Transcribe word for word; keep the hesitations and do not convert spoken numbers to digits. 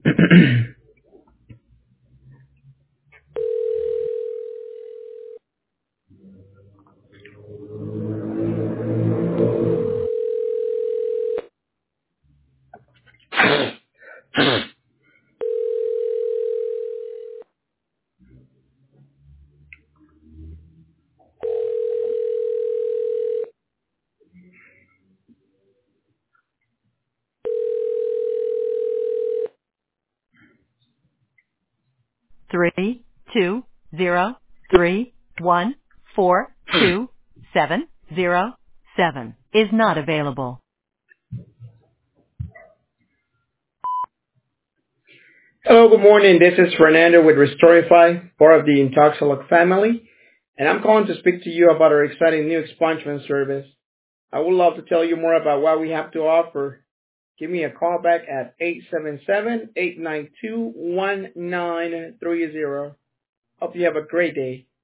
three two zero three one four two seven zero seven is not available. Hello, good morning. This is Fernando with Restorify, part of the Intoxilog family, and I'm calling to speak to you about our exciting new expungement service. I would love to tell you more about what we have to offer. Give me a call back at eight seven seven, eight nine two, one nine three zero. Hope you have a great day.